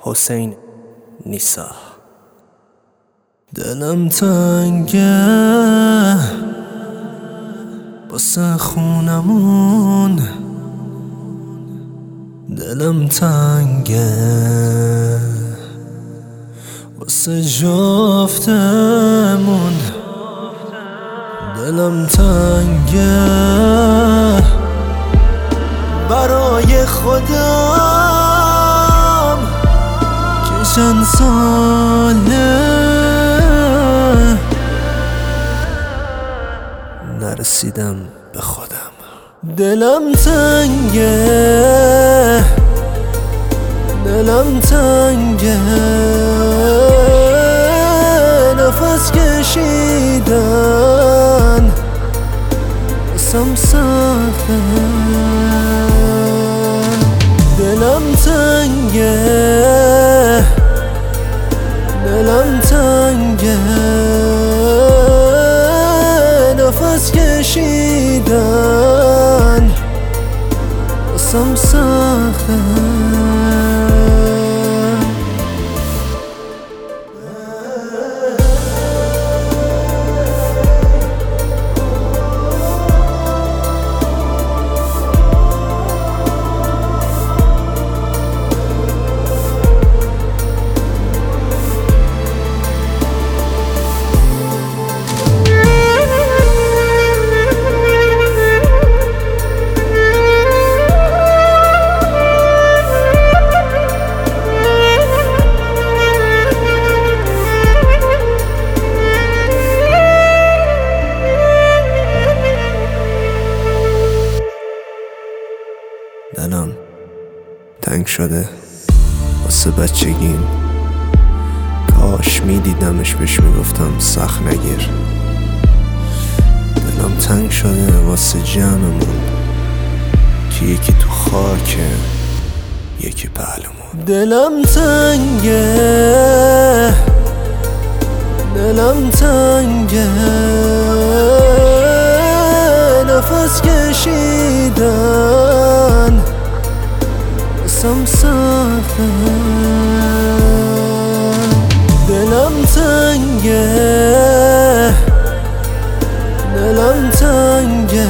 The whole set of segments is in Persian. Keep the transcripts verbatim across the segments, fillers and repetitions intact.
حسین نیسا. دلم تنگه واسه خونمون، دلم تنگه واسه جفتمون، دلم تنگه برای خودم که چند ساله نرسیدم به خودم. دلم تنگه دلم تنگه نفس کشیدن بسم سخته. دلم تنگه دلم تنگه نفس کشیدن بسم سخته. دلم تنگ شده واسه بچگیم، کاش میدیدمش بهش میگفتم سخت نگیر. دلم تنگ شده واسه جمعمون که یکی تو خاکه یکی پهلمون. دلم تنگه دلم تنگه نفس کشیدن بسم سخته. دلم تنگه دلم تنگه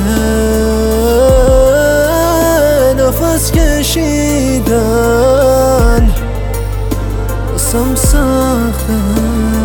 نفس کشیدن بسم سخته.